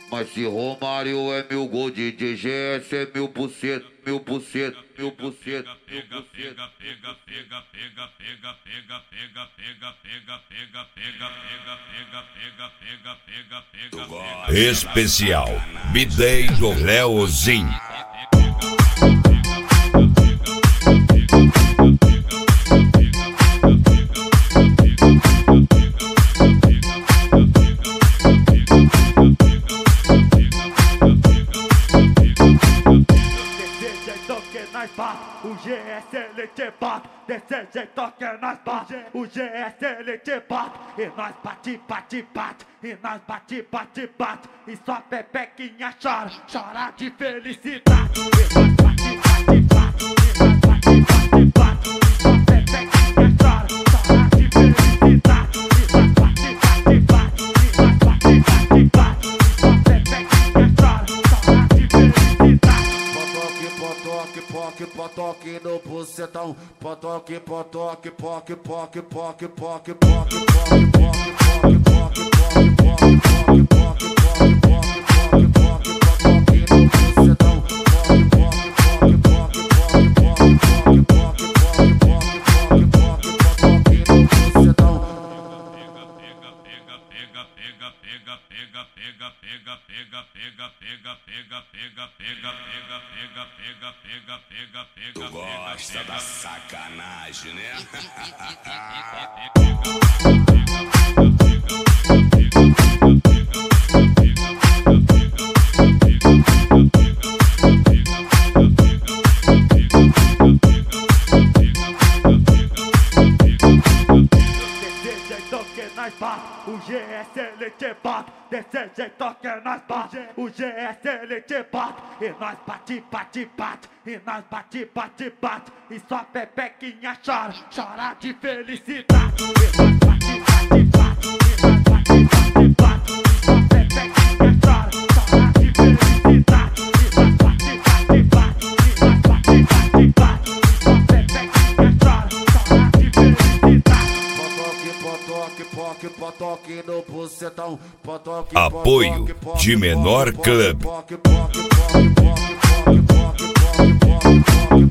Mas se Romário é 1000 gol, de GS é 1000%, 1000%, 1000%. Especial B-Day do Leozinho. O GS ele te bate, desse jeito que nós bate. O GS ele te bate, e nós bate, bate, bate. E nós bate, bate, bate. E só pepequinha chora, chora de felicidade. E nós bate, bate, bate. E nós bate, bate, bate. E só pepequinha chora, chora de felicidade. E nós bate, bate, bate. E nós bate, bate, bate. E só pepequinha chora, chora de felicidade. Poque, potoque no bucetão. Potoque, potoque, poque, poque, poque, poque, poque, poque, poque, poque, poque, poque, poque, poque, Tu gosta da sacanagem, né? O GS ele te bate, desse jeito que nós bate. O GS ele te bate, e nós bate, bate, bate. E nós bate, bate, bate. E só pepequinha chora, chora de felicidade. E nós bate, bate, bate. E nós bate, bate, bate. E só pepequinha chora, chora de felicidade. E nós bate, bate, bate. E nós bate, bate, bate. E só pepequinha chora, chora de felicidade. Poque, potoque no bucetão. Potoque, Apoio de Menor Club. poque, poque, poque, poque, poque, poque, poque, poque, poque,